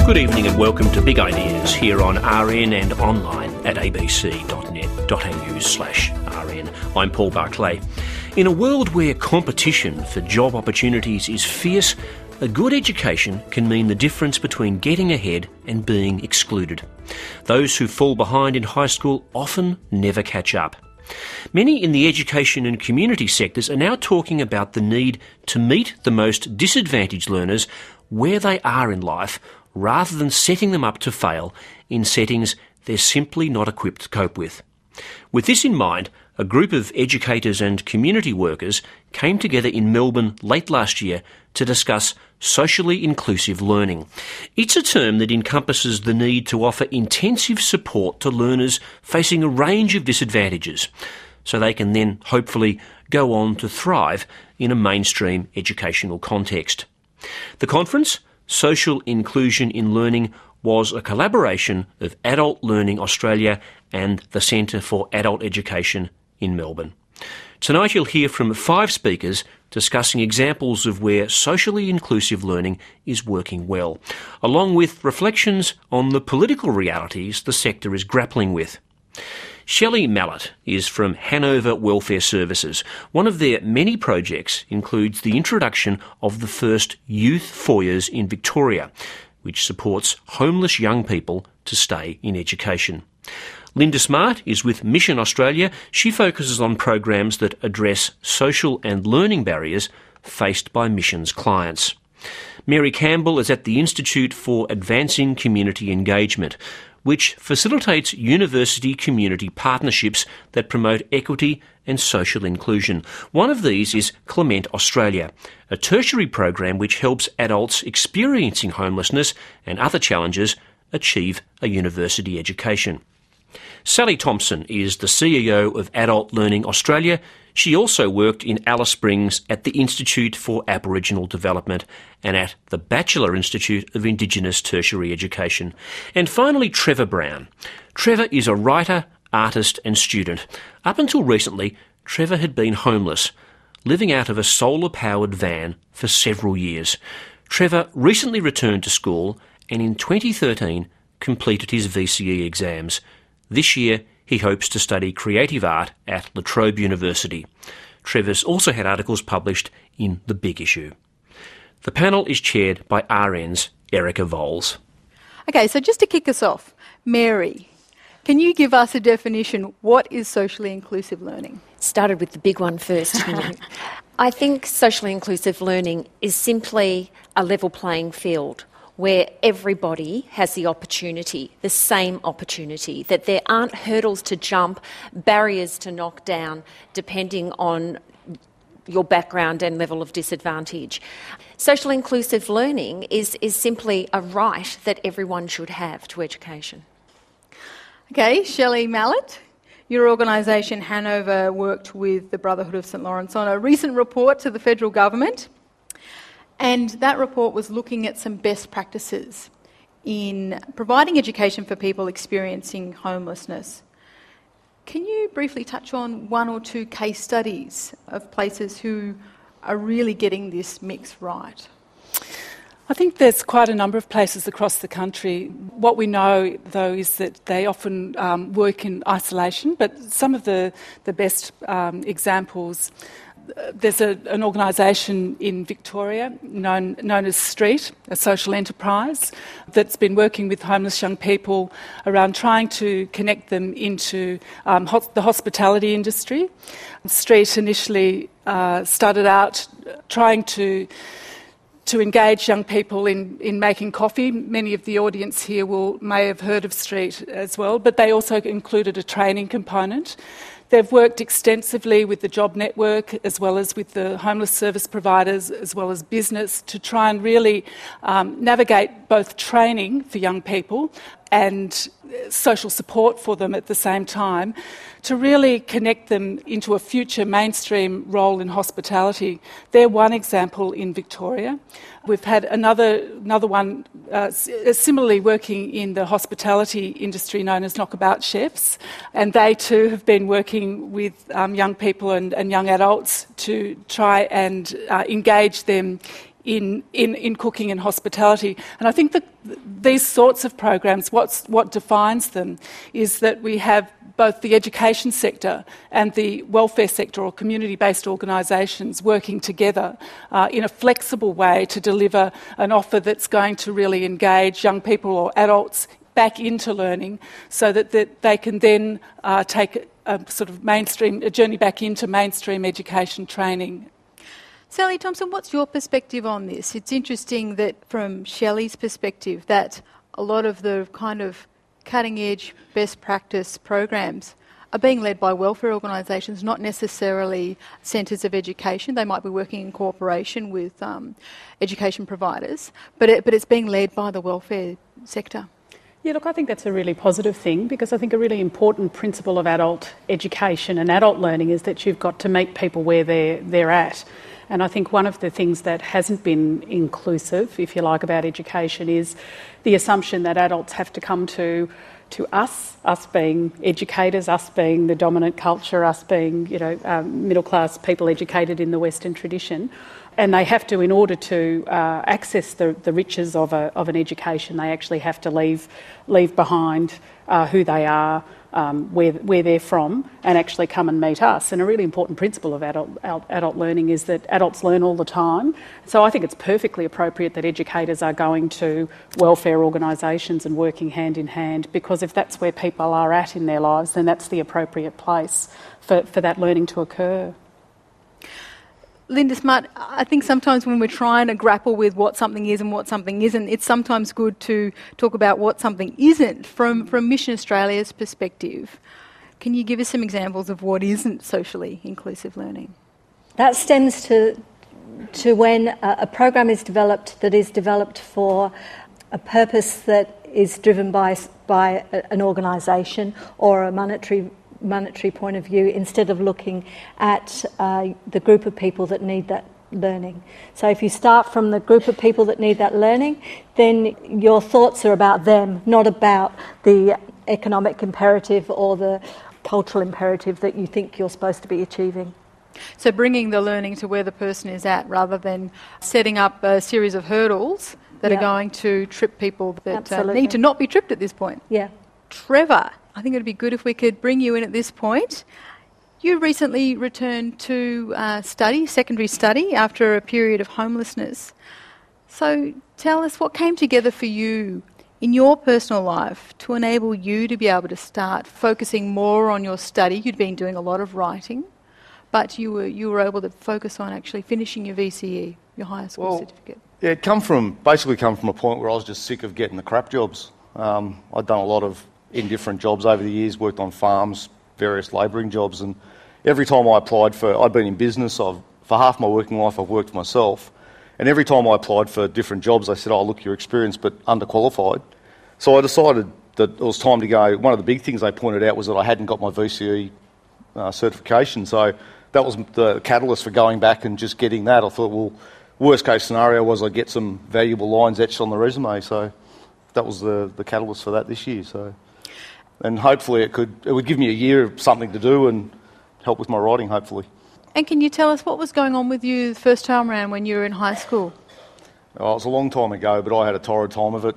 Good evening and welcome to Big Ideas here on RN and online at abc.net.au/RN. I'm Paul Barclay. In a world where competition for job opportunities is fierce, a good education can mean the difference between getting ahead and being excluded. Those who fall behind in high school often never catch up. Many in the education and community sectors are now talking about the need to meet the most disadvantaged learners where they are in life, rather than setting them up to fail in settings they're simply not equipped to cope with. With this in mind, a group of educators and community workers came together in Melbourne late last year to discuss socially inclusive learning. It's a term that encompasses the need to offer intensive support to learners facing a range of disadvantages, so they can then hopefully go on to thrive in a mainstream educational context. The conference, Social Inclusion in Learning, was a collaboration of Adult Learning Australia and the Centre for Adult Education in Melbourne. Tonight you'll hear from 5 speakers discussing examples of where socially inclusive learning is working well, along with reflections on the political realities the sector is grappling with. Shelley Mallett is from Hanover Welfare Services. One of their many projects includes the introduction of the first youth foyers in Victoria, which supports homeless young people to stay in education. Linda Smart is with Mission Australia. She focuses on programs that address social and learning barriers faced by Mission's clients. Mary Campbell is at the Institute for Advancing Community Engagement, which facilitates university community partnerships that promote equity and social inclusion. One of these is Clement Australia, a tertiary program which helps adults experiencing homelessness and other challenges achieve a university education. Sally Thompson is the CEO of Adult Learning Australia. She also worked in Alice Springs at the Institute for Aboriginal Development and at the Batchelor Institute of Indigenous Tertiary Education. And finally, Trevor Brown. Trevor is a writer, artist and student. Up until recently, Trevor had been homeless, living out of a solar-powered van for several years. Trevor recently returned to school and in 2013 completed his VCE exams. This year, he hopes to study creative art at La Trobe University. Trevor's also had articles published in The Big Issue. The panel is chaired by RN's Erica Voles. Okay, so just to kick us off, Mary, can you give us a definition? What is socially inclusive learning? Started with the big one first. I think socially inclusive learning is simply a level playing field where everybody has the opportunity, the same opportunity, that there aren't hurdles to jump, barriers to knock down, depending on your background and level of disadvantage. Social inclusive learning is simply a right that everyone should have to education. Okay, Shelley Mallett, your organisation Hanover worked with the Brotherhood of St Lawrence on a recent report to the federal government. And that report was looking at some best practices in providing education for people experiencing homelessness. Can you briefly touch on 1 or 2 case studies of places who are really getting this mix right? I think there's quite a number of places across the country. What we know, though, is that they often work in isolation, but some of the best examples. There's an organisation in Victoria known as Street, a social enterprise, that's been working with homeless young people around trying to connect them into the hospitality industry. Street initially started out trying to engage young people in making coffee. Many of the audience here may have heard of Street as well, but they also included a training component. They've worked extensively with the Job Network as well as with the homeless service providers as well as business to try and really navigate both training for young people and social support for them at the same time to really connect them into a future mainstream role in hospitality. They're one example in Victoria. We've had another one similarly working in the hospitality industry known as Knockabout Chefs, and they too have been working with young people and young adults to try and engage them in cooking and hospitality. And I think that these sorts of programs, what defines them is that we have both the education sector and the welfare sector or community-based organisations working together in a flexible way to deliver an offer that's going to really engage young people or adults back into learning so that they can then take a sort of a journey back into mainstream education training. Sally Thompson, what's your perspective on this? It's interesting that from Shelley's perspective that a lot of the kind of cutting-edge best practice programs are being led by welfare organisations, not necessarily centres of education. They might be working in cooperation with education providers, but it's being led by the welfare sector. Yeah, look, I think that's a really positive thing because I think a really important principle of adult education and adult learning is that you've got to meet people where they're at. And I think one of the things that hasn't been inclusive, if you like, about education is the assumption that adults have to come to us being educators, us being the dominant culture, us being, middle-class people educated in the Western tradition. And they have to, in order to access the riches of an education, they actually have to leave behind who they are, where they're from, and actually come and meet us. And a really important principle of adult learning is that adults learn all the time. So I think it's perfectly appropriate that educators are going to welfare organisations and working hand in hand, because if that's where people are at in their lives, then that's the appropriate place for that learning to occur. Linda Smart, I think sometimes when we're trying to grapple with what something is and what something isn't, it's sometimes good to talk about what something isn't from Mission Australia's perspective. Can you give us some examples of what isn't socially inclusive learning? That stems to when a program is developed for a purpose that is driven by an organisation or a monetary point of view, instead of looking at the group of people that need that learning. So if you start from the group of people that need that learning, then your thoughts are about them, not about the economic imperative or the cultural imperative that you think you're supposed to be achieving. So bringing the learning to where the person is at, rather than setting up a series of hurdles that are going to trip people that need to not be tripped at this point. Yeah. Trevor, I think it would be good if we could bring you in at this point. You recently returned to secondary study, after a period of homelessness. So tell us what came together for you in your personal life to enable you to be able to start focusing more on your study. You'd been doing a lot of writing, but you were able to focus on actually finishing your VCE, your higher school certificate. Yeah, it come from a point where I was just sick of getting the crap jobs. I'd done a lot of indifferent jobs over the years, worked on farms, various labouring jobs, and every time I applied I'd been in business, for half my working life I've worked for myself, and every time I applied for different jobs they said, oh look, you're experienced but underqualified. So I decided that it was time to go. One of the big things they pointed out was that I hadn't got my VCE certification, so that was the catalyst for going back and just getting that. I thought, well, worst case scenario was I get some valuable lines etched on the resume, so that was the catalyst for that this year. So. And hopefully it would give me a year of something to do and help with my writing, hopefully. And can you tell us what was going on with you the first time around when you were in high school? Oh, it was a long time ago, but I had a torrid time of it.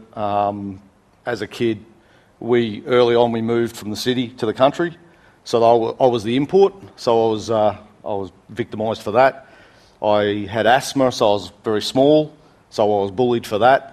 As a kid, early on we moved from the city to the country, so I was the import, so I was victimised for that. I had asthma, so I was very small, so I was bullied for that.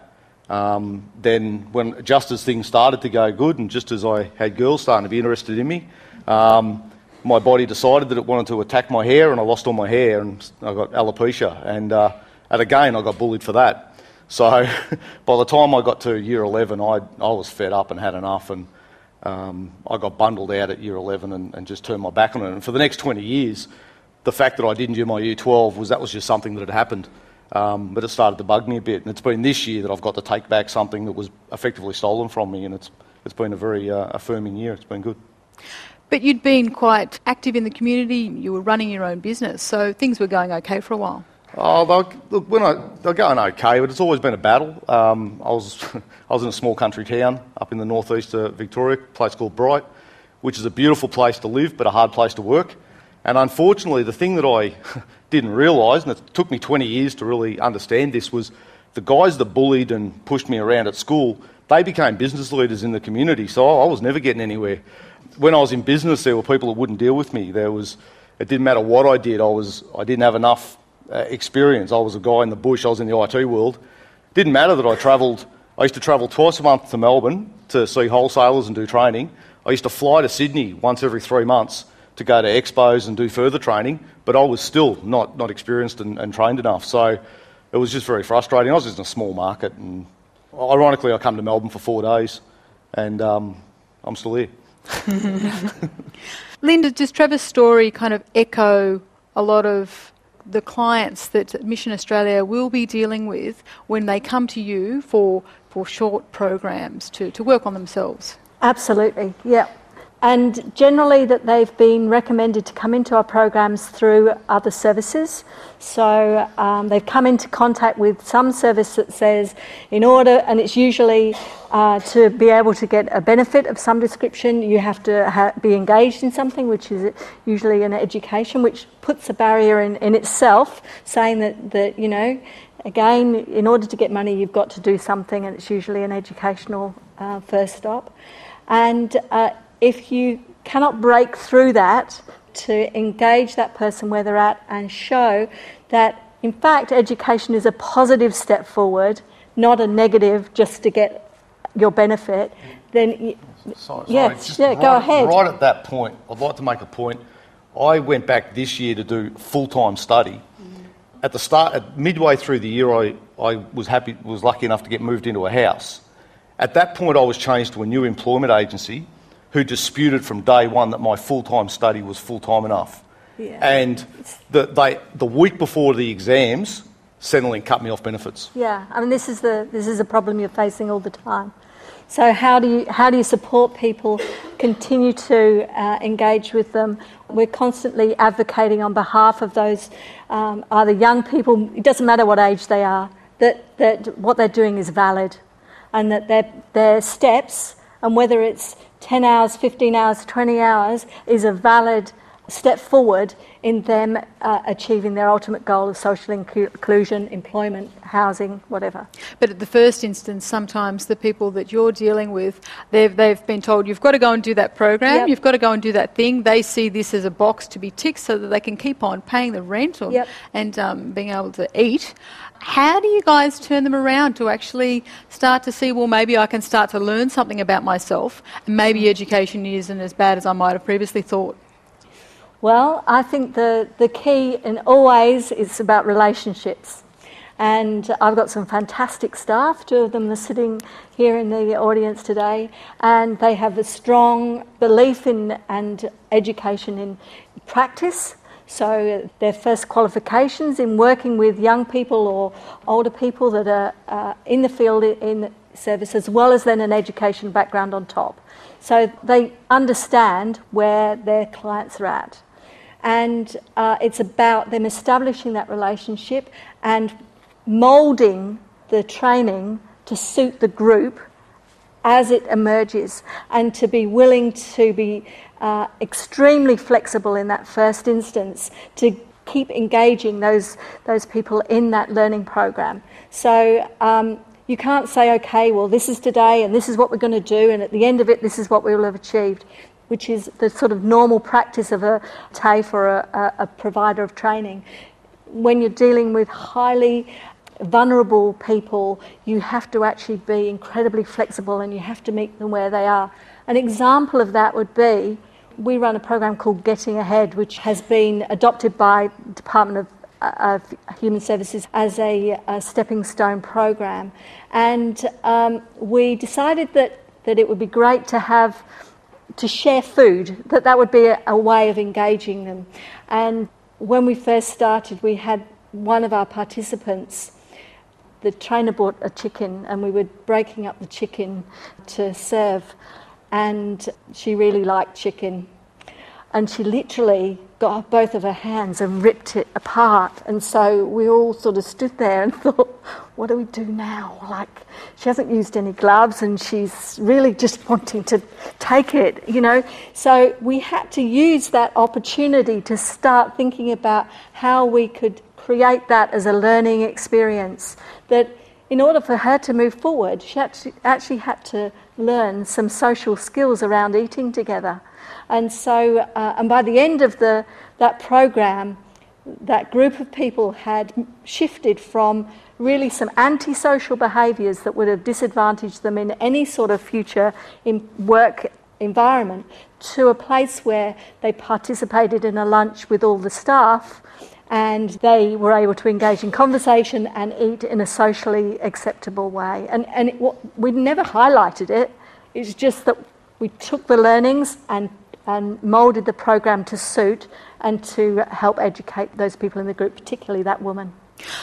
Then just as things started to go good and just as I had girls starting to be interested in me, my body decided that it wanted to attack my hair, and I lost all my hair and I got alopecia, and again I got bullied for that. So by the time I got to year 11 I was fed up and had enough, and I got bundled out at year 11 and just turned my back on it. And for the next 20 years the fact that I didn't do my year 12 was just something that had happened. But it started to bug me a bit, and it's been this year that I've got to take back something that was effectively stolen from me, and it's been a very affirming year. It's been good. But you'd been quite active in the community, you were running your own business, so things were going okay for a while. Oh, they're going okay, but it's always been a battle. I was in a small country town up in the northeast of Victoria, a place called Bright, which is a beautiful place to live but a hard place to work. And unfortunately, the thing that I didn't realise, and it took me 20 years to really understand this, was the guys that bullied and pushed me around at school, they became business leaders in the community, so I was never getting anywhere. When I was in business, there were people that wouldn't deal with me. It didn't matter what I did. I didn't have enough experience. I was a guy in the bush. I was in the IT world. It didn't matter that I travelled. I used to travel twice a month to Melbourne to see wholesalers and do training. I used to fly to Sydney once every 3 months to go to expos and do further training, but I was still not experienced and trained enough. So it was just very frustrating. I was just in a small market, and ironically I come to Melbourne for 4 days, and I'm still here. Linda, does Trevor's story kind of echo a lot of the clients that Mission Australia will be dealing with when they come to you for short programs to work on themselves? Absolutely, yeah. And generally that they've been recommended to come into our programs through other services. So they've come into contact with some service that says in order, and it's usually to be able to get a benefit of some description, you have to be engaged in something, which is usually an education, which puts a barrier in itself, saying that, you know, again, in order to get money, you've got to do something, and it's usually an educational first stop. And if you cannot break through that to engage that person where they're at and show that, in fact, education is a positive step forward, not a negative just to get your benefit, then... Sorry, go ahead. Right at that point, I'd like to make a point. I went back this year to do full-time study. At the start, midway through the year, I was lucky enough to get moved into a house. At that point, I was changed to a new employment agency who disputed from day one that my full-time study was full-time enough. Yeah. And the week before the exams, Centrelink cut me off benefits. Yeah, I mean, this is a problem you're facing all the time. So how do you support people, continue to engage with them? We're constantly advocating on behalf of those either young people, it doesn't matter what age they are, that what they're doing is valid, and that their steps, and whether it's 10 hours, 15 hours, 20 hours, is a valid step forward in them achieving their ultimate goal of social inclusion, employment, housing, whatever. But at the first instance, sometimes the people that you're dealing with, they've been told, you've got to go and do that program, yep. You've got to go and do that thing. They see this as a box to be ticked so that they can keep on paying the rent yep. and being able to eat. How do you guys turn them around to actually start to see, well, maybe I can start to learn something about myself, and maybe education isn't as bad as I might have previously thought? Well, I think the key in always is about relationships. And I've got some fantastic staff, 2 of them are sitting here in the audience today, and they have a strong belief in and education in practice. So their first qualifications in working with young people or older people that are in the field in the service, as well as then an education background on top. So they understand where their clients are at. And it's about them establishing that relationship and moulding the training to suit the group as it emerges, and to be willing to be extremely flexible in that first instance to keep engaging those people in that learning program. So you can't say, okay, well, this is today and this is what we're going to do, and at the end of it, this is what we will have achieved, which is the sort of normal practice of a TAFE or a provider of training. When you're dealing with highly vulnerable people, you have to actually be incredibly flexible, and you have to meet them where they are. An example of that would be, we run a program called Getting Ahead, which has been adopted by Department of Human Services as a stepping stone program. And we decided that it would be great to share food, that would be a way of engaging them. And when we first started, we had one of our participants, the trainer bought a chicken, and we were breaking up the chicken to serve, and she really liked chicken. and she literally got both of her hands and ripped it apart. And so we all sort of stood there and thought, what do we do now? Like, she hasn't used any gloves and she's really just wanting to take it, you know. So we had to use that opportunity to start thinking about how we could create that as a learning experience, that in order for her to move forward, she actually had to learn some social skills around eating together. And so, and by the end of that program, that group of people had shifted from really some antisocial behaviours that would have disadvantaged them in any sort of future work environment to a place where they participated in a lunch with all the staff, and they were able to engage in conversation and eat in a socially acceptable way. And we never highlighted it. It's just that we took the learnings and moulded the program to suit and to help educate those people in the group, particularly that woman.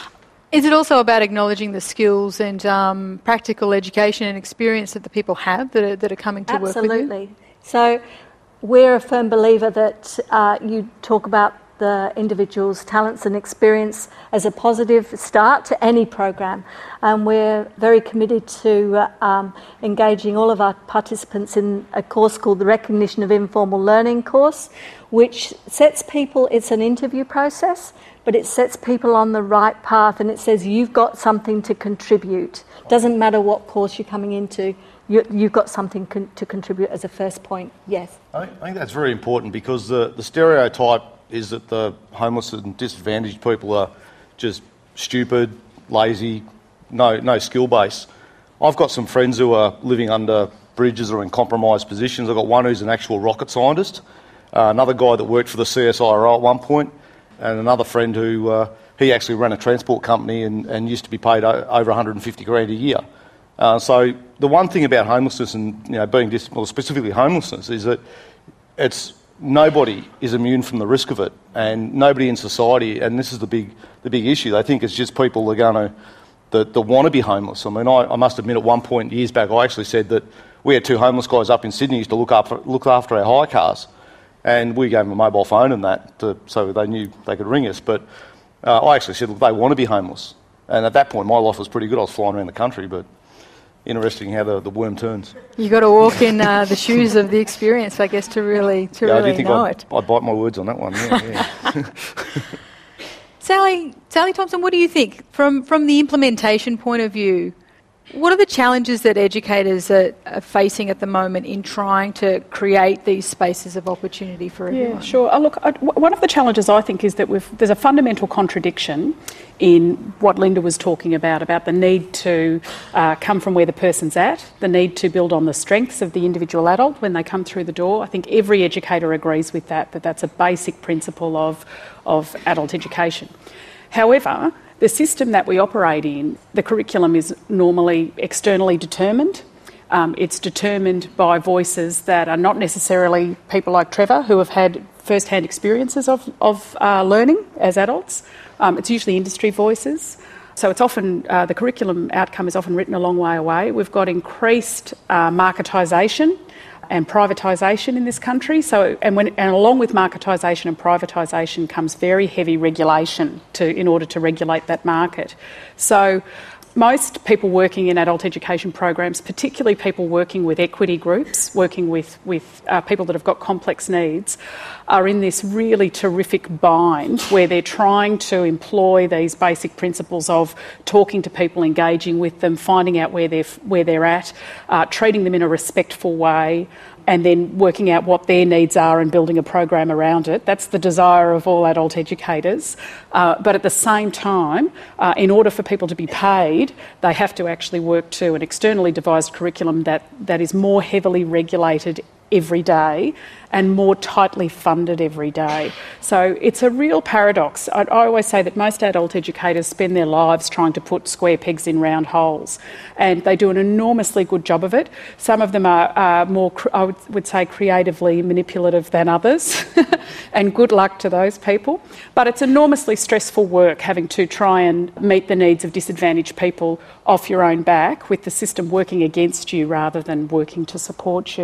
Is it also about acknowledging the skills and practical education and experience that the people have that are coming to work with you? Absolutely. So we're a firm believer that you talk about the individual's talents and experience as a positive start to any program. And we're very committed to engaging all of our participants in a course called the Recognition of Informal Learning course, which sets people, it's an interview process, but it sets people on the right path, and it says you've got something to contribute. Doesn't matter what course you're coming into, you've got something to contribute as a first point. Yes? I think that's very important, because the stereotype is that the homeless and disadvantaged people are just stupid, lazy, no skill base. I've got some friends who are living under bridges or in compromised positions. I've got one who's an actual rocket scientist, another guy that worked for the CSIRO at one point, and another friend who he actually ran a transport company and used to be paid over $150,000 a year. So the one thing about homelessness and being specifically homelessness is that nobody is immune from the risk of it, and nobody in society, and this is the big issue, they think it's just people that are going that want to be homeless. I mean, I must admit, at one point years back, I actually said that we had two homeless guys up in Sydney who used to look after our hire cars, and we gave them a mobile phone and that so they knew they could ring us. But I actually said, look, they want to be homeless, and at that point my life was pretty good. I was flying around the country, but interesting how the worm turns. You've got to walk in the shoes of the experience, I guess, to really know it. I bite my words on that one, yeah. Sally Thompson, what do you think? From the implementation point of view, what are the challenges that educators are facing at the moment in trying to create these spaces of opportunity for everyone? Yeah, sure. Look, one of the challenges I think is that there's a fundamental contradiction in what Linda was talking about the need to come from where the person's at, the need to build on the strengths of the individual adult when they come through the door. I think every educator agrees with that that's a basic principle of adult education. However, the system that we operate in, the curriculum is normally externally determined. It's determined by voices that are not necessarily people like Trevor, who have had first-hand experiences of learning as adults. It's usually industry voices. So it's often, the curriculum outcome is often written a long way away. We've got increased marketisation and privatisation in this country. And along with marketisation and privatisation comes very heavy regulation in order to regulate that market. So most people working in adult education programs, particularly people working with equity groups, working with people that have got complex needs, are in this really terrific bind where they're trying to employ these basic principles of talking to people, engaging with them, finding out where they're at, treating them in a respectful way, and then working out what their needs are and building a program around it. That's the desire of all adult educators. But at the same time, in order for people to be paid, they have to actually work to an externally devised curriculum that is more heavily regulated every day and more tightly funded every day. So it's a real paradox. I always say that most adult educators spend their lives trying to put square pegs in round holes, and they do an enormously good job of it. Some of them are more, I would say, creatively manipulative than others, and good luck to those people. But it's enormously stressful work having to try and meet the needs of disadvantaged people off your own back, with the system working against you rather than working to support you.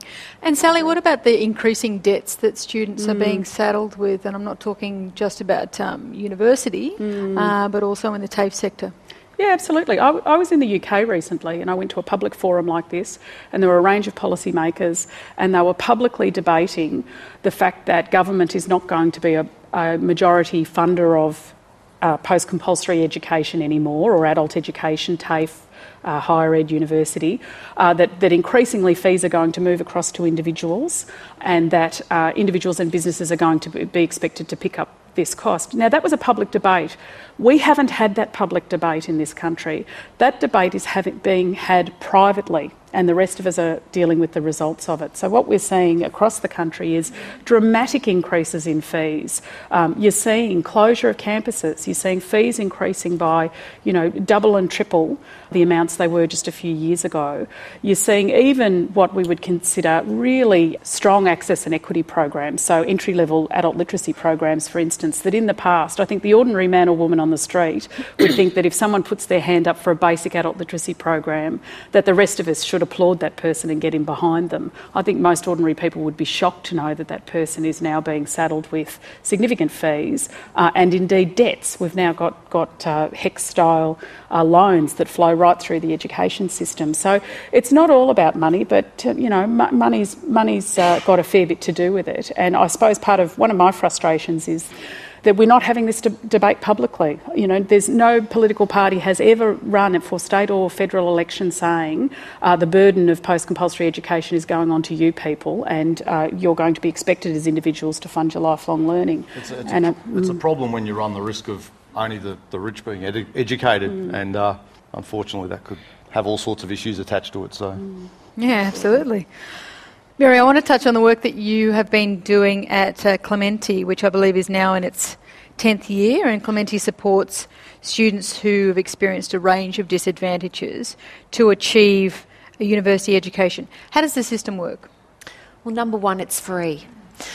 And Sally, what about the increasing debts that students are being saddled with? And I'm not talking just about university, but also in the TAFE sector. Yeah, absolutely. I was in the UK recently and I went to a public forum like this, and there were a range of policymakers and they were publicly debating the fact that government is not going to be a majority funder of post-compulsory education anymore, or adult education, TAFE, higher ed, university, that increasingly fees are going to move across to individuals, and that individuals and businesses are going to be expected to pick up this cost. Now, that was a public debate. We haven't had that public debate in this country. That debate is being had privately, and the rest of us are dealing with the results of it. So what we're seeing across the country is dramatic increases in fees. You're seeing closure of campuses. You're seeing fees increasing by, double and triple the amounts they were just a few years ago. You're seeing even what we would consider really strong access and equity programs, so entry-level adult literacy programs, for instance, that in the past, I think the ordinary man or woman on the street would think that if someone puts their hand up for a basic adult literacy program, that the rest of us should applaud that person and get in behind them. I think most ordinary people would be shocked to know that that person is now being saddled with significant fees and indeed debts. We've now got HEC-style loans that flow right through the education system. So it's not all about money, but money's got a fair bit to do with it. And I suppose one of my frustrations is that we're not having this debate publicly. There's no political party has ever run for state or federal election saying the burden of post-compulsory education is going on to you people, and you're going to be expected as individuals to fund your lifelong learning. It's a problem when you run the risk of only the rich being educated, and unfortunately that could have all sorts of issues attached to it. So, yeah, absolutely. Mary, I want to touch on the work that you have been doing at Clementi, which I believe is now in its 10th year, and Clementi supports students who have experienced a range of disadvantages to achieve a university education. How does the system work? Well, number one, it's free.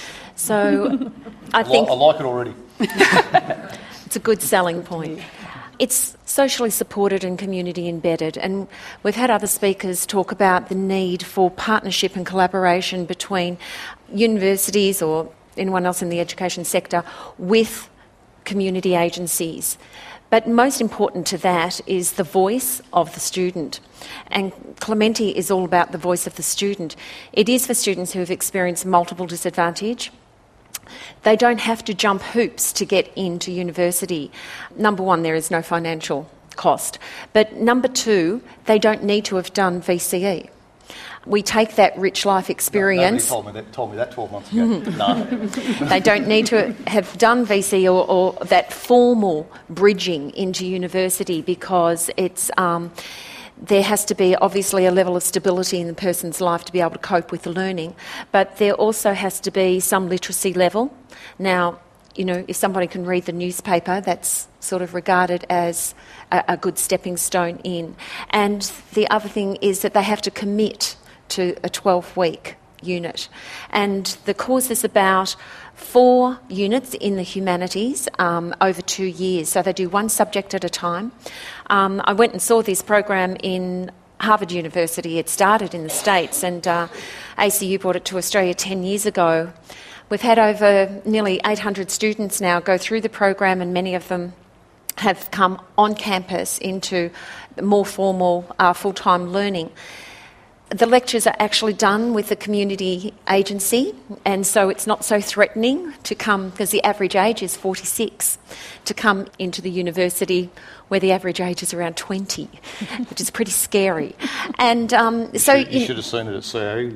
So I think... I like it already. It's a good selling point. It's socially supported and community embedded, and we've had other speakers talk about the need for partnership and collaboration between universities or anyone else in the education sector with community agencies. But most important to that is the voice of the student. And Clementi is all about the voice of the student. It is for students who have experienced multiple disadvantage. They don't have to jump hoops to get into university. Number one, there is no financial cost. But number two, they don't need to have done VCE. We take that rich life experience... Nobody told me that 12 months ago. No. They don't need to have done VCE or that formal bridging into university, because it's... there has to be obviously a level of stability in the person's life to be able to cope with the learning, but there also has to be some literacy level. Now, if somebody can read the newspaper, that's sort of regarded as a good stepping stone in. And the other thing is that they have to commit to a 12-week unit. And the course is about 4 units in the humanities over 2 years. So they do one subject at a time. I went and saw this program in Harvard University. It started in the States, and ACU brought it to Australia 10 years ago. We've had over nearly 800 students now go through the program, and many of them have come on campus into more formal full-time learning. The lectures are actually done with a community agency, and so it's not so threatening to come, because the average age is 46, to come into the university where the average age is around 20, which is pretty scary. And so you should have seen it at CAE.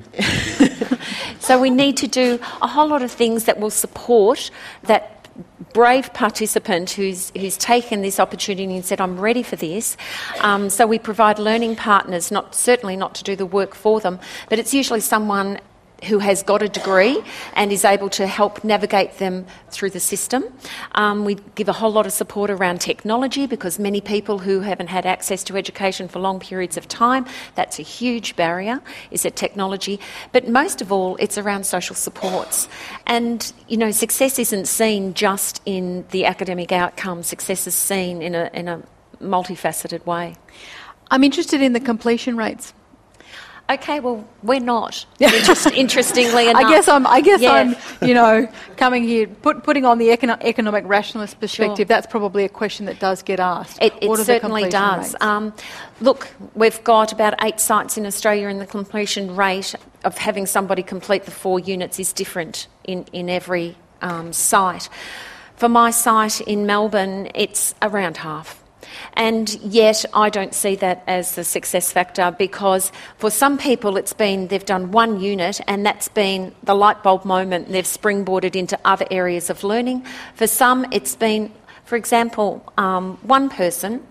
So we need to do a whole lot of things that will support that brave participant who's taken this opportunity and said, I'm ready for this. So we provide learning partners, certainly not to do the work for them, but it's usually someone who has got a degree and is able to help navigate them through the system. We give a whole lot of support around technology, because many people who haven't had access to education for long periods of time, that's a huge barrier, is that technology. But most of all, it's around social supports. And, success isn't seen just in the academic outcome. Success is seen in a multifaceted way. I'm interested in the completion rates. Okay, well, we're not. Interestingly enough, I guess I'm coming here putting on the economic rationalist perspective. Sure. That's probably a question that does get asked. It certainly does. Look, we've got about 8 sites in Australia, and the completion rate of having somebody complete the 4 units is different in every site. For my site in Melbourne, it's around half. And yet I don't see that as the success factor, because for some people they've done 1 unit and that's been the light bulb moment, and they've springboarded into other areas of learning. For some it's been, for example, one person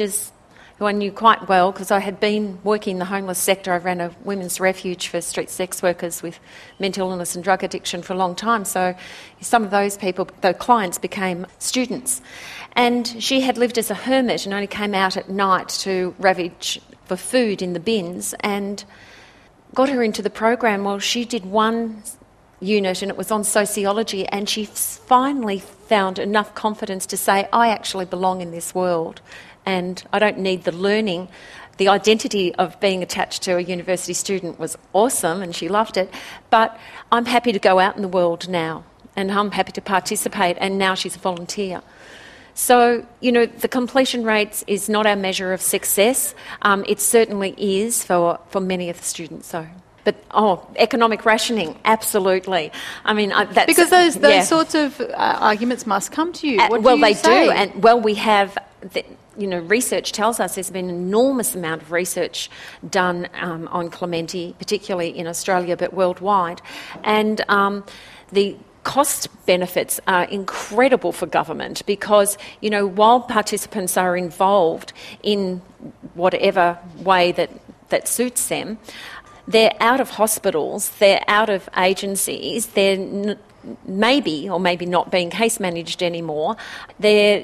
who I knew quite well because I had been working in the homeless sector. I ran a women's refuge for street sex workers with mental illness and drug addiction for a long time. So some of those people, the clients, became students. And she had lived as a hermit and only came out at night to ravage for food in the bins, and got her into the program. Well, she did 1 unit and it was on sociology, and she finally found enough confidence to say, I actually belong in this world. And I don't need the learning. The identity of being attached to a university student was awesome and she loved it, but I'm happy to go out in the world now and I'm happy to participate, and now she's a volunteer. So, the completion rates is not our measure of success. It certainly is for many of the students, though. But, economic rationing, absolutely. I mean, that's... Because those sorts of arguments must come to you. What do you say? Do. And, we have... research tells us there's been an enormous amount of research done on Clementi, particularly in Australia, but worldwide. And the cost benefits are incredible for government because, while participants are involved in whatever way that suits them, they're out of hospitals, they're out of agencies, they're maybe or maybe not being case managed anymore. They're,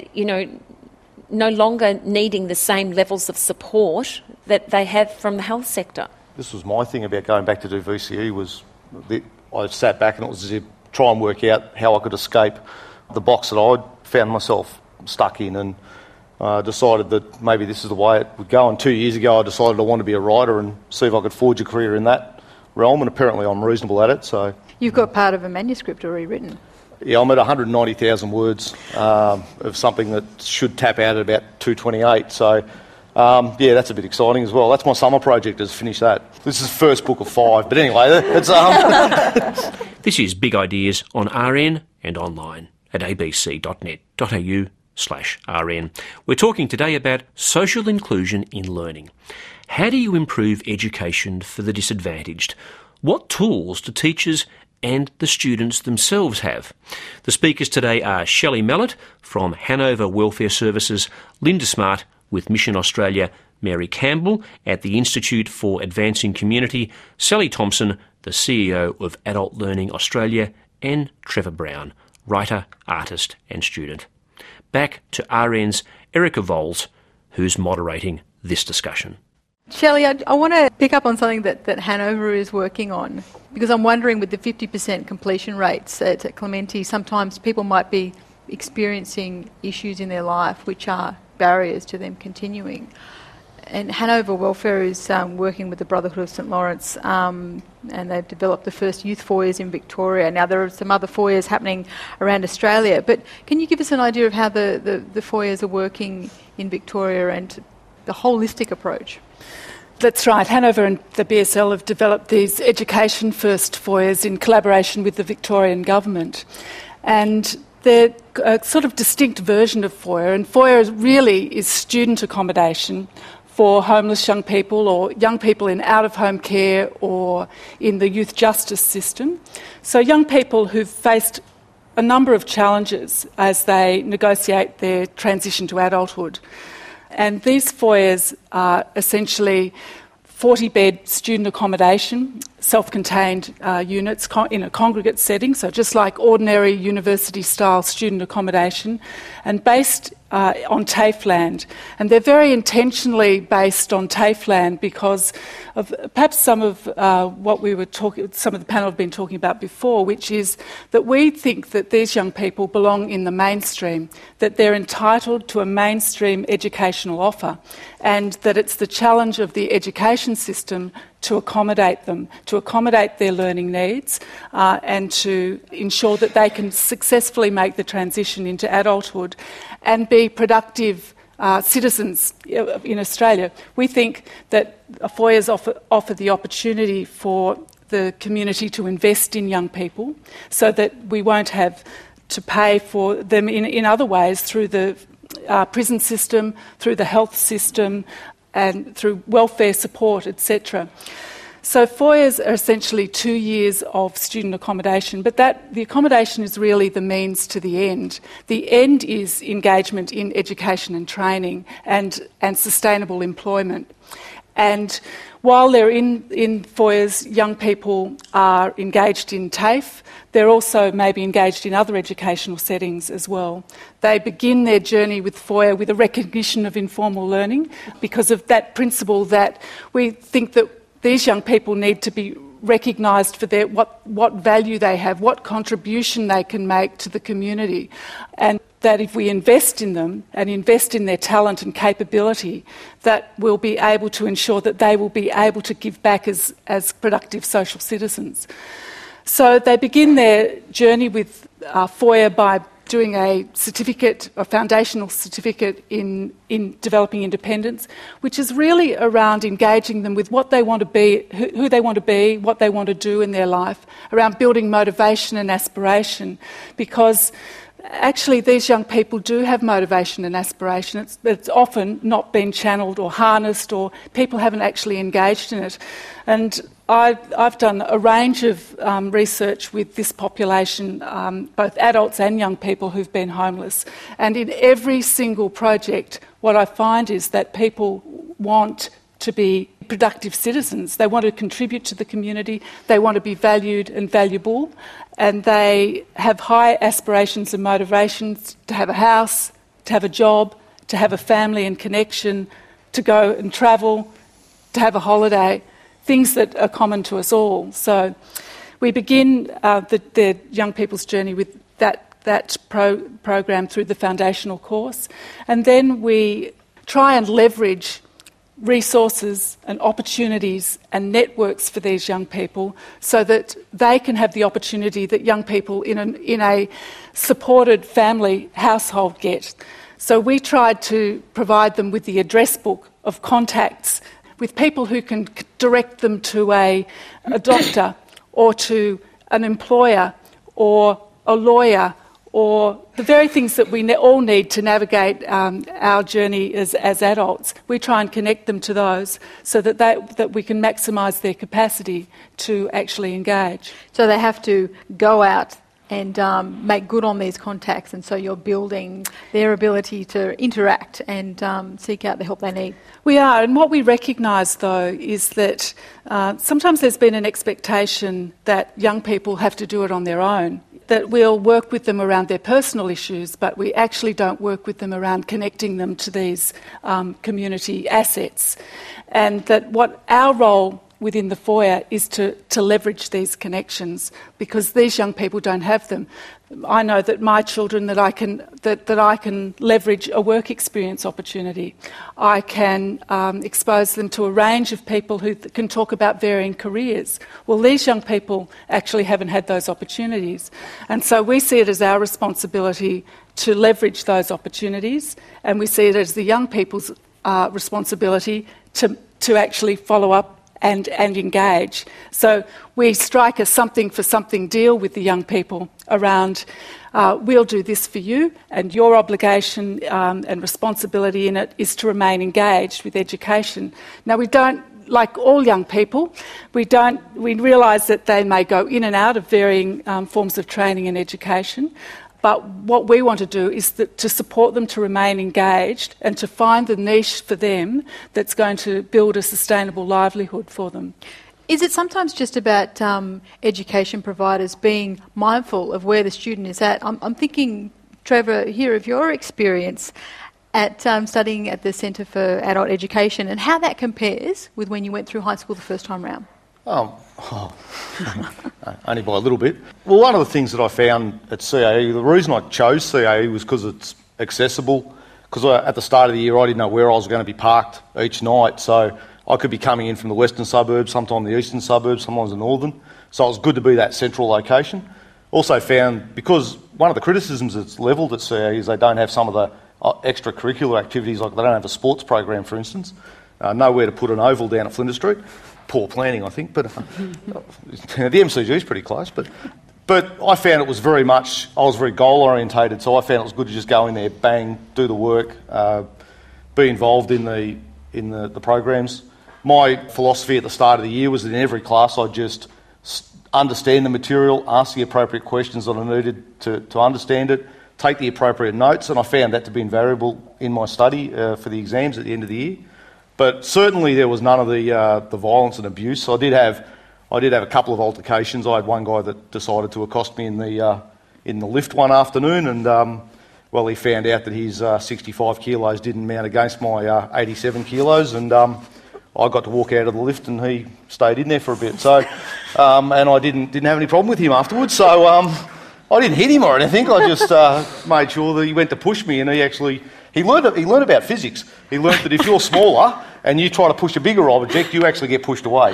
no longer needing the same levels of support that they have from the health sector. This was my thing about going back to do VCE was I sat back and it was as if try and work out how I could escape the box that I'd found myself stuck in, and decided that maybe this is the way it would go. And 2 years ago I decided I wanted to be a writer and see if I could forge a career in that realm, and apparently I'm reasonable at it. So you've got part of a manuscript already written. Yeah, I'm at 190,000 words of something that should tap out at about 228. So, that's a bit exciting as well. That's my summer project, is finish that. This is the first book of 5. But anyway, it's... This is Big Ideas on RN and online at abc.net.au/RN. We're talking today about social inclusion in learning. How do you improve education for the disadvantaged? What tools do teachers and the students themselves have? The speakers today are Shelley Mallett from Hanover Welfare Services, Linda Smart with Mission Australia, Mary Campbell at the Institute for Advancing Community, Sally Thompson, the CEO of Adult Learning Australia, and Trevor Brown, writer, artist and student. Back to RN's Erica Voles, who's moderating this discussion. Shelley, I want to pick up on something that Hanover is working on, because I'm wondering, with the 50% completion rates at Clementi, sometimes people might be experiencing issues in their life which are barriers to them continuing. And Hanover Welfare is working with the Brotherhood of St Lawrence, and they've developed the first youth foyers in Victoria. Now, there are some other foyers happening around Australia, but can you give us an idea of how the foyers are working in Victoria and the holistic approach? That's right. Hanover and the BSL have developed these education first foyers in collaboration with the Victorian Government. And they're a sort of distinct version of foyer. And foyer really is student accommodation for homeless young people or young people in out-of-home care or in the youth justice system. So young people who've faced a number of challenges as they negotiate their transition to adulthood. And these foyers are essentially 40-bed student accommodation, self-contained units in a congregate setting, so just like ordinary university-style student accommodation, and based on TAFE land. And they're very intentionally based on TAFE land because of perhaps some of what some of the panel have been talking about before, which is that we think that these young people belong in the mainstream, that they're entitled to a mainstream educational offer, and that it's the challenge of the education system to accommodate them, to accommodate their learning needs, and to ensure that they can successfully make the transition into adulthood and be productive citizens in Australia. We think that foyers offer the opportunity for the community to invest in young people so that we won't have to pay for them in other ways through the prison system, through the health system, and through welfare support, etc. So foyers are essentially 2 years of student accommodation, but the accommodation is really the means to the end. The end is engagement in education and training and sustainable employment. And while they're in foyers, young people are engaged in TAFE. They're also maybe engaged in other educational settings as well. They begin their journey with foyer with a recognition of informal learning because of that principle that we think that these young people need to be recognised for their what value they have, what contribution they can make to the community, and that if we invest in them and invest in their talent and capability, that we'll be able to ensure that they will be able to give back as productive social citizens. So they begin their journey with foyer by doing a certificate, a foundational certificate in developing independence, which is really around engaging them with what they want to be, who they want to be, what they want to do in their life, around building motivation and aspiration, because actually these young people do have motivation and aspiration. It's often not been channeled or harnessed, or people haven't actually engaged in it. And I've done a range of research with this population, both adults and young people who've been homeless. And in every single project, what I find is that people want to be productive citizens. They want to contribute to the community. They want to be valued and valuable. And they have high aspirations and motivations to have a house, to have a job, to have a family and connection, to go and travel, to have a holiday, things that are common to us all. So we begin the young people's journey with that program through the foundational course, and then we try and leverage resources and opportunities and networks for these young people so that they can have the opportunity that young people in a supported family household get. So we tried to provide them with the address book of contacts with people who can direct them to a doctor or to an employer or a lawyer, or the very things that we all need to navigate our journey as adults. We try and connect them to those so that we can maximise their capacity to actually engage. So they have to go out and make good on these contacts, and so you're building their ability to interact and seek out the help they need. We are, and what we recognise, though, is that sometimes there's been an expectation that young people have to do it on their own, that we'll work with them around their personal issues, but we actually don't work with them around connecting them to these community assets. And that what our role within the foyer is to leverage these connections, because these young people don't have them. I know that my children, that I can leverage a work experience opportunity. I can expose them to a range of people who can talk about varying careers. Well, these young people actually haven't had those opportunities. And so we see it as our responsibility to leverage those opportunities, and we see it as the young people's responsibility to actually follow up and engage. So we strike a something for something deal with the young people around we'll do this for you, and your obligation and responsibility in it is to remain engaged with education. Now, we don't, like all young people, we realise that they may go in and out of varying forms of training and education. But what we want to do is to support them to remain engaged and to find the niche for them that's going to build a sustainable livelihood for them. Is it sometimes just about education providers being mindful of where the student is at? I'm thinking, Trevor, here of your experience at studying at the Centre for Adult Education and how that compares with when you went through high school the first time round. Only by a little bit. Well, one of the things that I found at CAE, the reason I chose CAE was because it's accessible, because at the start of the year I didn't know where I was going to be parked each night, so I could be coming in from the western suburbs, sometimes the eastern suburbs, sometimes the northern. So it was good to be that central location. Also found, because one of the criticisms that's levelled at CA is they don't have some of the extracurricular activities, like they don't have a sports program, for instance. Nowhere to put an oval down at Flinders Street. Poor planning, I think, but the MCG is pretty close. But I found it was I was very goal orientated, so I found it was good to just go in there, bang, do the work, be involved in the programs. My philosophy at the start of the year was that in every class I'd just understand the material, ask the appropriate questions that I needed to understand it, take the appropriate notes, and I found that to be invaluable in my study for the exams at the end of the year. But certainly there was none of the violence and abuse. So I did have a couple of altercations. I had one guy that decided to accost me in the lift one afternoon, and he found out that his 65 kilos didn't mount against my 87 kilos, and I got to walk out of the lift, and he stayed in there for a bit. So, and I didn't have any problem with him afterwards. So I didn't hit him or anything. I just made sure that he went to push me, and he learned about physics. He learned that if you're smaller and you try to push a bigger object, you actually get pushed away.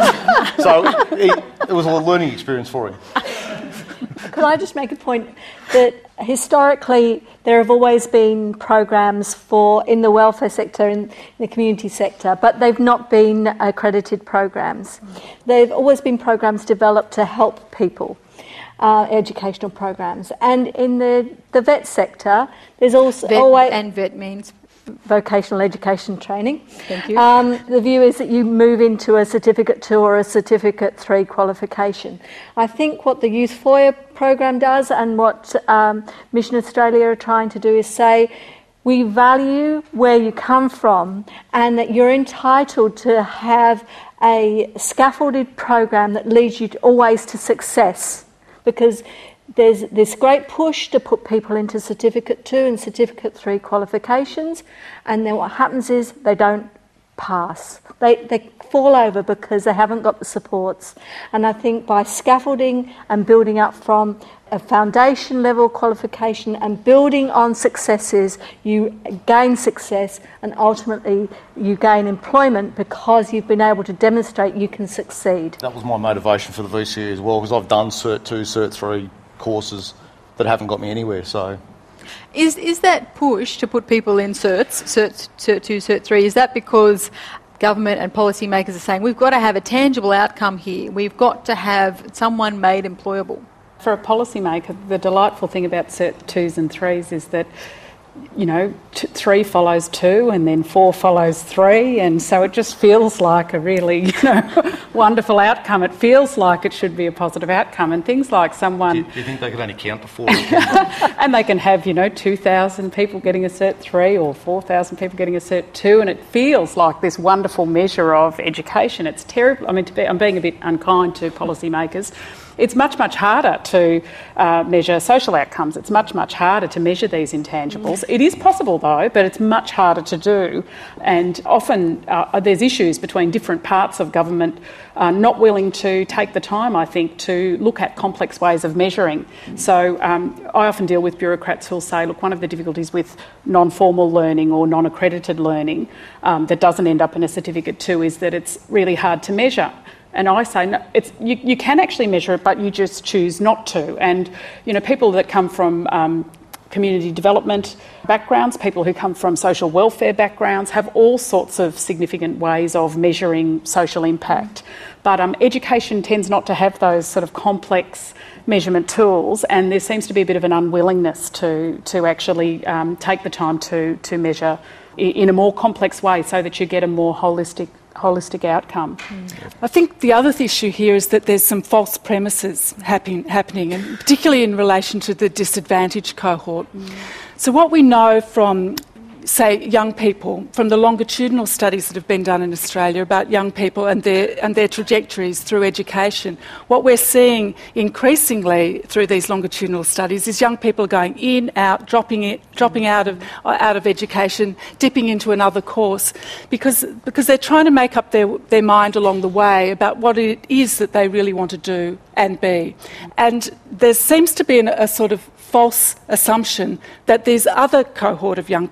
So it was a learning experience for him. Could I just make a point that historically there have always been programs in the welfare sector, in the community sector, but they've not been accredited programs. They've always been programs developed to help people. Educational programs, and in the vet sector, there's also and vet means vocational education training. Thank you. The view is that you move into a Certificate 2 or a Certificate 3 qualification. I think what the Youth FOIA program does, and what Mission Australia are trying to do, is say we value where you come from, and that you're entitled to have a scaffolded program that leads you always to success. Because there's this great push to put people into Certificate 2 and Certificate 3 qualifications, and then what happens is they don't pass. They fall over because they haven't got the supports. And I think by scaffolding and building up from a foundation level qualification and building on successes, you gain success, and ultimately you gain employment because you've been able to demonstrate you can succeed. That was my motivation for the VCE as well, because I've done Cert 2, Cert 3 courses that haven't got me anywhere. So, Is that push to put people in Cert 2, Cert 3, is that because government and policymakers are saying we've got to have a tangible outcome here, we've got to have someone made employable? For a policymaker, the delightful thing about Cert 2s and 3s is that, 3 follows 2 and then 4 follows 3, and so it just feels like a really, wonderful outcome. It feels like it should be a positive outcome, and things like someone... Do you think they could only count to 4? And they can have, 2,000 people getting a Cert 3 or 4,000 people getting a Cert 2, and it feels like this wonderful measure of education. It's terrible. I mean, I'm being a bit unkind to policymakers. It's much, much harder to measure social outcomes. It's much, much harder to measure these intangibles. It is possible, though, but it's much harder to do. And often there's issues between different parts of government not willing to take the time, I think, to look at complex ways of measuring. So I often deal with bureaucrats who'll say, look, one of the difficulties with non-formal learning or non-accredited learning that doesn't end up in a Certificate 2 is that it's really hard to measure. And I say, no, you can actually measure it, but you just choose not to. And, people that come from community development backgrounds, people who come from social welfare backgrounds have all sorts of significant ways of measuring social impact. But education tends not to have those sort of complex measurement tools, and there seems to be a bit of an unwillingness to actually take the time to measure in a more complex way so that you get a more holistic outcome. I think the other issue here is that there's some false premises happening, and particularly in relation to the disadvantaged cohort. So what we know from, say, young people, from the longitudinal studies that have been done in Australia about young people and their trajectories through education, what we're seeing increasingly through these longitudinal studies is young people going in, out, dropping out of education, dipping into another course, because they're trying to make up their mind along the way about what it is that they really want to do and be. And there seems to be a sort of false assumption that there's other cohort of young people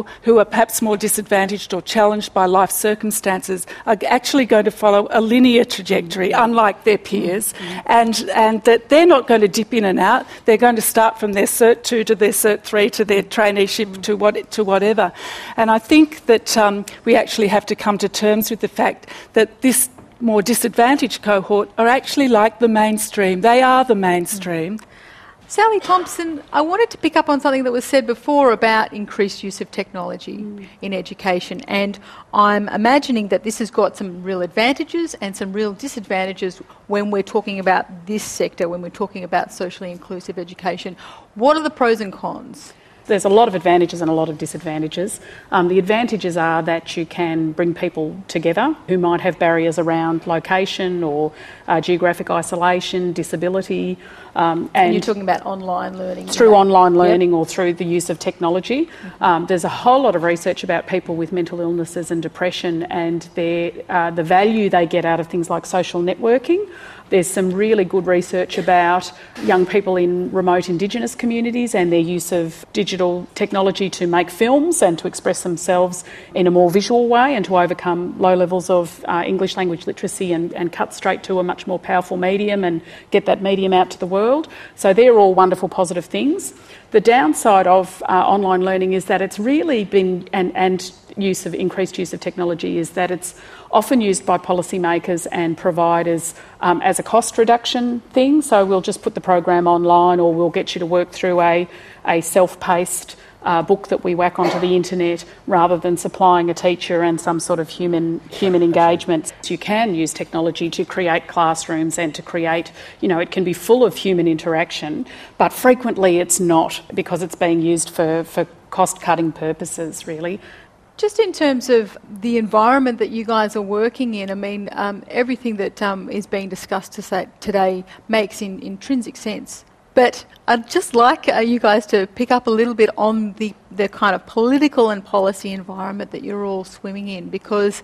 who are perhaps more disadvantaged or challenged by life circumstances are actually going to follow a linear trajectory, unlike their peers, and that they're not going to dip in and out. They're going to start from their Cert 2 to their Cert 3 to their traineeship to whatever. And I think that we actually have to come to terms with the fact that this more disadvantaged cohort are actually like the mainstream. They are the mainstream. Sally Thompson, I wanted to pick up on something that was said before about increased use of technology in education, and I'm imagining that this has got some real advantages and some real disadvantages when we're talking about this sector, when we're talking about socially inclusive education. What are the pros and cons? There's a lot of advantages and a lot of disadvantages. The advantages are that you can bring people together who might have barriers around location or geographic isolation, disability. And you're talking about online learning? Through online learning or through the use of technology. There's a whole lot of research about people with mental illnesses and depression and the value they get out of things like social networking. There's some really good research about young people in remote Indigenous communities and their use of digital technology to make films and to express themselves in a more visual way and to overcome low levels of English language literacy and cut straight to a much more powerful medium and get that medium out to the world. So they're all wonderful positive things. The downside of online learning is that it's really been, and increased use of technology, is that it's often used by policymakers and providers as a cost reduction thing. So we'll just put the program online, or we'll get you to work through a self-paced book that we whack onto the internet, rather than supplying a teacher and some sort of human engagement. You can use technology to create classrooms and to create, it can be full of human interaction, but frequently it's not, because it's being used for cost-cutting purposes, really. Just in terms of the environment that you guys are working in, I mean, everything that is being discussed today makes intrinsic sense. But I'd just like you guys to pick up a little bit on the kind of political and policy environment that you're all swimming in, because,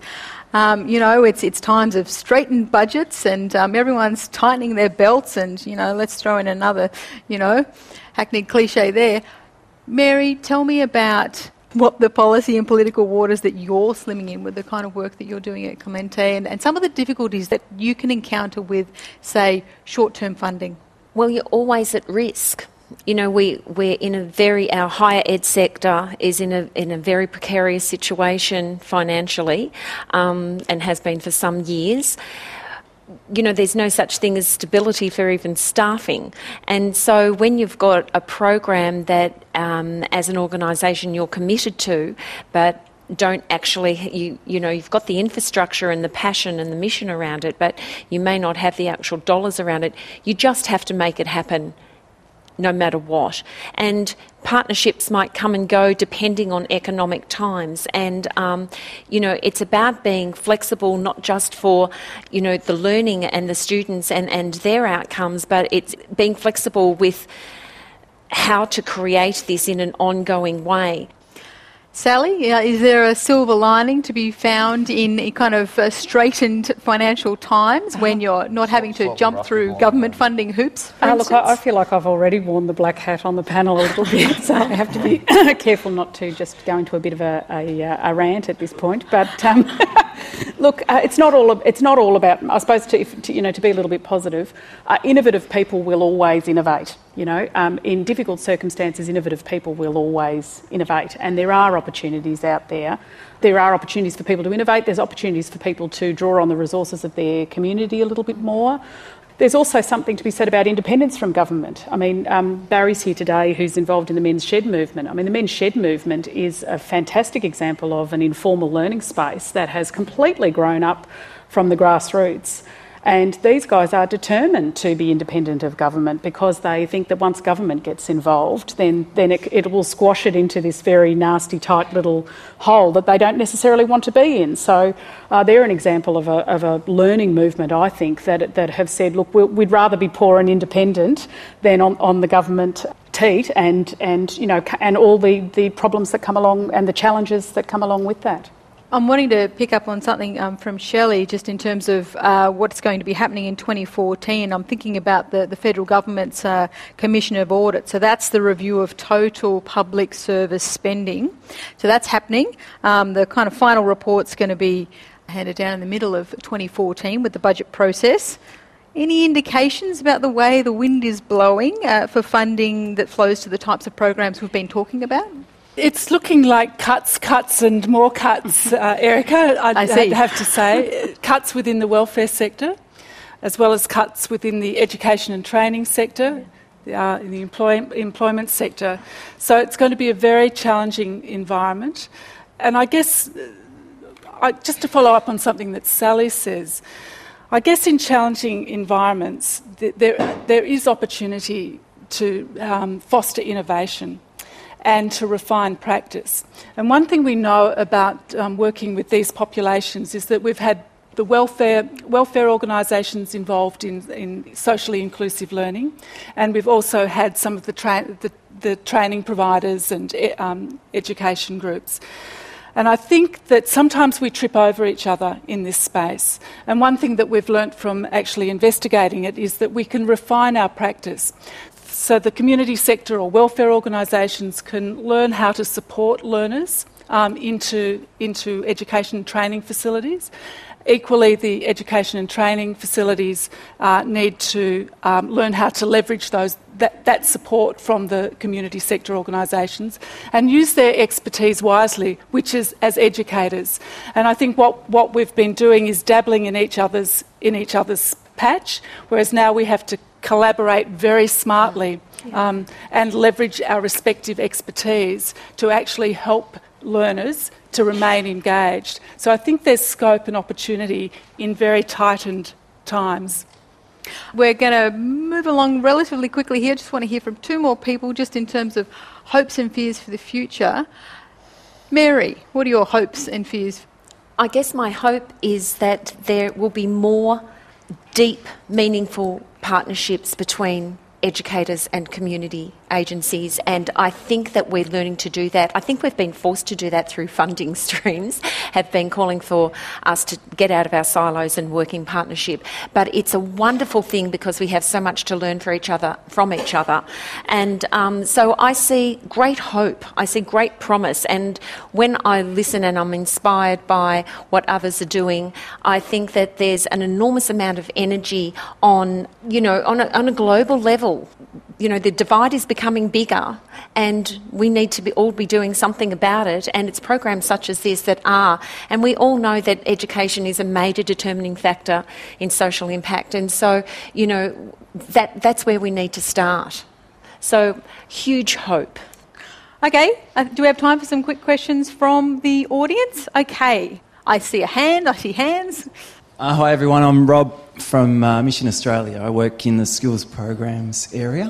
it's times of straitened budgets and everyone's tightening their belts and, let's throw in another, hackneyed cliche there. Mary, tell me about what the policy and political waters that you're swimming in with the kind of work that you're doing at Clemente and some of the difficulties that you can encounter with, say, short-term funding. Well, you're always at risk. We're in our higher ed sector is in a very precarious situation financially, and has been for some years. There's no such thing as stability for even staffing. And so when you've got a program that, as an organisation, you're committed to, but don't actually, you've got the infrastructure and the passion and the mission around it, but you may not have the actual dollars around it, you just have to make it happen no matter what. And partnerships might come and go depending on economic times. And, it's about being flexible, not just for, the learning and the students and their outcomes, but it's being flexible with how to create this in an ongoing way. Sally, is there a silver lining to be found in kind of straitened financial times when you're not having to jump through government funding hoops, for instance? Look, I feel like I've already worn the black hat on the panel a little bit, so I have to be careful not to just go into a bit of a rant at this point. But look, it's not all about. I suppose to be a little bit positive, innovative people will always innovate. In difficult circumstances, innovative people will always innovate, and there are opportunities out there. There are opportunities for people to innovate. There's opportunities for people to draw on the resources of their community a little bit more. There's also something to be said about independence from government. I mean, Barry's here today, who's involved in the Men's Shed movement. I mean, the Men's Shed movement is a fantastic example of an informal learning space that has completely grown up from the grassroots. And these guys are determined to be independent of government because they think that once government gets involved, then it will squash it into this very nasty, tight little hole that they don't necessarily want to be in. So they're an example of a learning movement, I think, that have said, look, we'd rather be poor and independent than on the government teat and all the problems that come along and the challenges that come along with that. I'm wanting to pick up on something from Shelley just in terms of what's going to be happening in 2014. I'm thinking about the federal government's Commission of Audit. So that's the review of total public service spending. So that's happening. The kind of final report's going to be handed down in the middle of 2014 with the budget process. Any indications about the way the wind is blowing for funding that flows to the types of programs we've been talking about? It's looking like cuts and more cuts, Erica, I'd have to say. Cuts within the welfare sector, as well as cuts within the education and training sector, in the employment sector. So it's going to be a very challenging environment. And I guess, just to follow up on something that Sally says, I guess in challenging environments, there is opportunity to foster innovation and to refine practice. And one thing we know about working with these populations is that we've had the welfare organisations involved in socially inclusive learning, and we've also had some of the training providers and education groups. And I think that sometimes we trip over each other in this space. And one thing that we've learnt from actually investigating it is that we can refine our practice. So the community sector or welfare organisations can learn how to support learners into education and training facilities. Equally, the education and training facilities need to learn how to leverage that support from the community sector organisations and use their expertise wisely, which is as educators. And I think what we've been doing is dabbling in each other's patch, whereas now we have to collaborate very smartly and leverage our respective expertise to actually help learners to remain engaged. So I think there's scope and opportunity in very tightened times. We're going to move along relatively quickly here. Just want to hear from two more people just in terms of hopes and fears for the future. Mary, what are your hopes and fears? I guess my hope is that there will be more deep, meaningful partnerships between educators and community agencies, and I think that we're learning to do that. I think we've been forced to do that through funding streams, have been calling for us to get out of our silos and work in partnership. But it's a wonderful thing because we have so much to learn from each other. And so I see great hope, I see great promise, and when I listen and I'm inspired by what others are doing, I think that there's an enormous amount of energy on a global level. You know, the divide is becoming bigger and we need to all be doing something about it, and it's programs such as this that are. And we all know that education is a major determining factor in social impact, and so, that's where we need to start. So, huge hope. Okay, do we have time for some quick questions from the audience? Okay, I see a hand, I see hands. Hi everyone, I'm Rob from Mission Australia. I work in the skills programs area.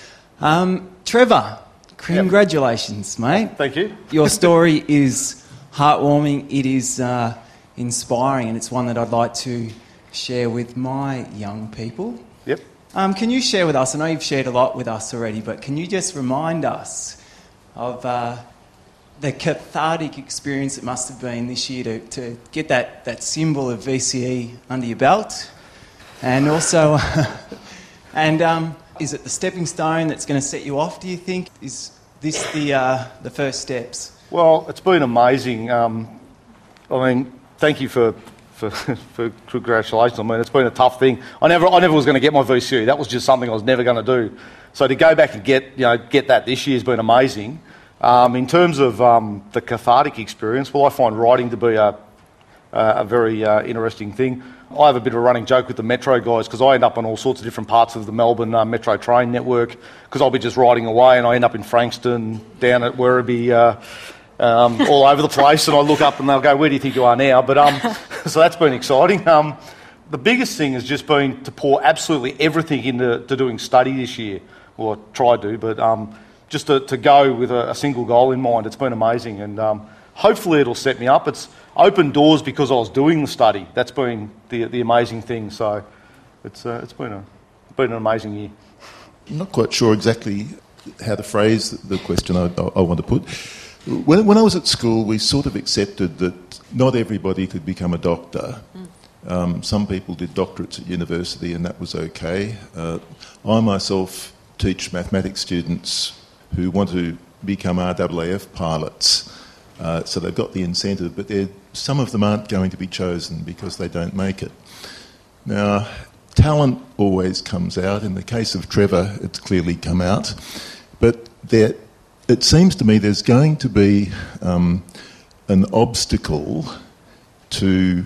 Trevor, congratulations, mate. Thank you. Your story is heartwarming, it is inspiring, and it's one that I'd like to share with my young people. Yep. Can you share with us, I know you've shared a lot with us already, but can you just remind us of the cathartic experience it must have been this year to get that symbol of VCE under your belt? And also, is it the stepping stone that's going to set you off, do you think? Is this the first steps? Well, it's been amazing. Thank you for congratulations. It's been a tough thing. I never was going to get my VCE. That was just something I was never going to do. So to go back and get that this year has been amazing. In terms of the cathartic experience, well, I find writing to be a very interesting thing. I have a bit of a running joke with the Metro guys because I end up on all sorts of different parts of the Melbourne Metro train network because I'll be just riding away and I end up in Frankston, down at Werribee, all over the place, and I look up and they'll go, "Where do you think you are now?" But so that's been exciting. The biggest thing has just been to pour absolutely everything into doing study this year. Well, I tried to, but just to go with a single goal in mind. It's been amazing, and hopefully it'll set me up. It's opened doors because I was doing the study. That's been the amazing thing. So it's been an amazing year. I'm not quite sure exactly how to phrase the question I want to put. When I was at school, we sort of accepted that not everybody could become a doctor. Some people did doctorates at university and that was okay. I myself teach mathematics students who want to become RAAF pilots. So they've got the incentive, but some of them aren't going to be chosen because they don't make it. Now, talent always comes out. In the case of Trevor, it's clearly come out. But it seems to me there's going to be an obstacle to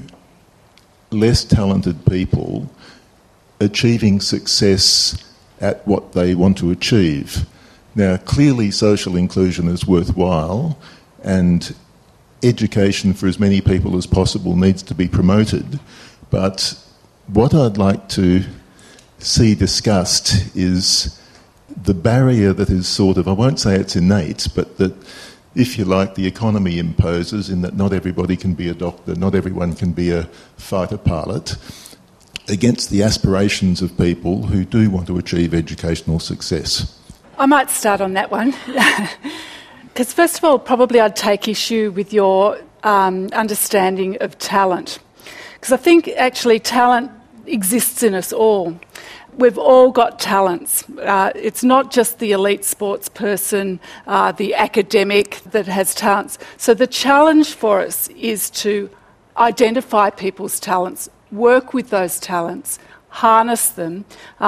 less talented people achieving success at what they want to achieve. Now, clearly social inclusion is worthwhile, and education for as many people as possible needs to be promoted. But what I'd like to see discussed is the barrier that is sort of, I won't say it's innate, but that, if you like, the economy imposes, in that not everybody can be a doctor, not everyone can be a fighter pilot, against the aspirations of people who do want to achieve educational success. I might start on that one. Because first of all, probably I'd take issue with your understanding of talent. Because I think actually talent exists in us all. We've all got talents. It's not just the elite sports person, the academic that has talents. So the challenge for us is to identify people's talents, work with those talents, harness them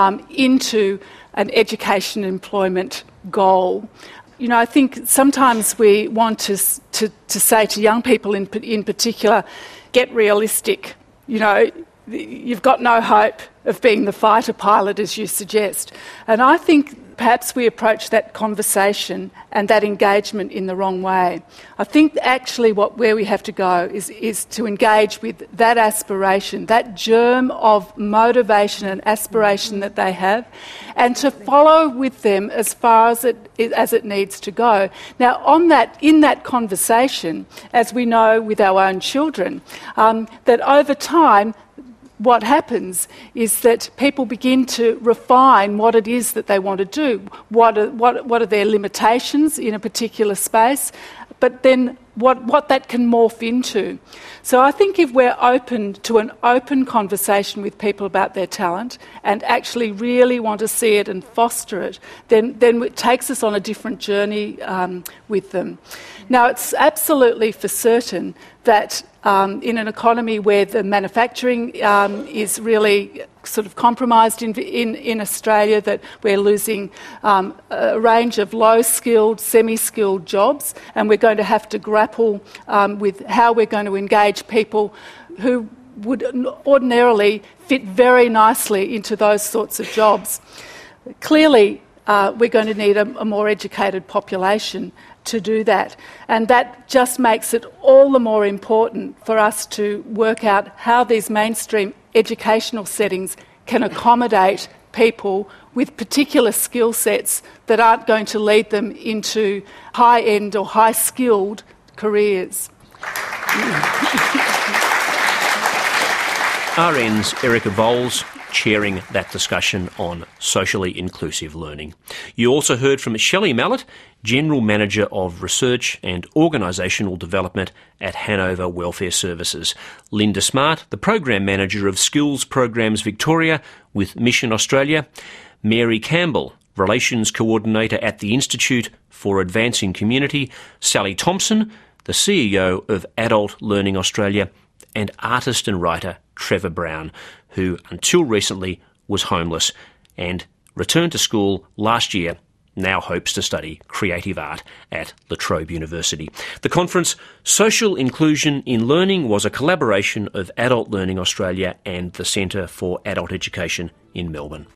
into an education employment goal. You know, I think sometimes we want to say to young people in particular, get realistic. You know, you've got no hope of being the fighter pilot, as you suggest. And I think perhaps we approach that conversation and that engagement in the wrong way. I think actually where we have to go is to engage with that aspiration, that germ of motivation and aspiration that they have, and to follow with them as far as it needs to go. Now, in that conversation, as we know with our own children, that over time, what happens is that people begin to refine what it is that they want to do, what are their limitations in a particular space, but then what that can morph into. So I think if we're open to an open conversation with people about their talent and actually really want to see it and foster it, then it takes us on a different journey with them. Now, it's absolutely for certain that in an economy where the manufacturing is really sort of compromised in Australia, that we're losing a range of low-skilled, semi-skilled jobs, and we're going to have to grapple with how we're going to engage people who would ordinarily fit very nicely into those sorts of jobs. Clearly, we're going to need a more educated population to do that. And that just makes it all the more important for us to work out how these mainstream educational settings can accommodate people with particular skill sets that aren't going to lead them into high-end or high-skilled careers. RN's Erica Voles chairing that discussion on socially inclusive learning. You also heard from Shelley Mallett, General Manager of Research and Organisational Development at Hanover Welfare Services, Linda Smart, the Program Manager of Skills Programs Victoria with Mission Australia, Mary Campbell, Relations Coordinator at the Institute for Advancing Community, Sally Thompson, the CEO of Adult Learning Australia, and artist and writer Trevor Brown, who until recently was homeless and returned to school last year, now hopes to study creative art at La Trobe University. The conference, Social Inclusion in Learning, was a collaboration of Adult Learning Australia and the Centre for Adult Education in Melbourne.